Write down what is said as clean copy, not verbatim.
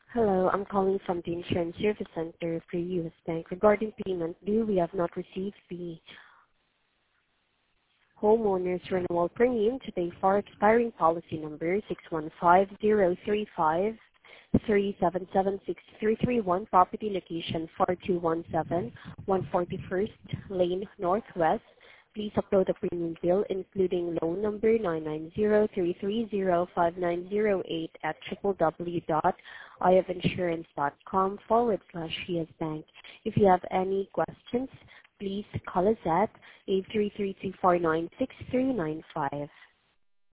Hello, I'm calling from the Insurance Service Center for U.S. Bank regarding payment due. We have not received the homeowner's renewal premium today for expiring policy number 615035. 3776331, property location 4217 141st Lane Northwest. Please upload the premium bill, including loan number 990-330-5908 at www.ifinsurance.com/USBank. If you have any questions, please call us at 833-249-6395.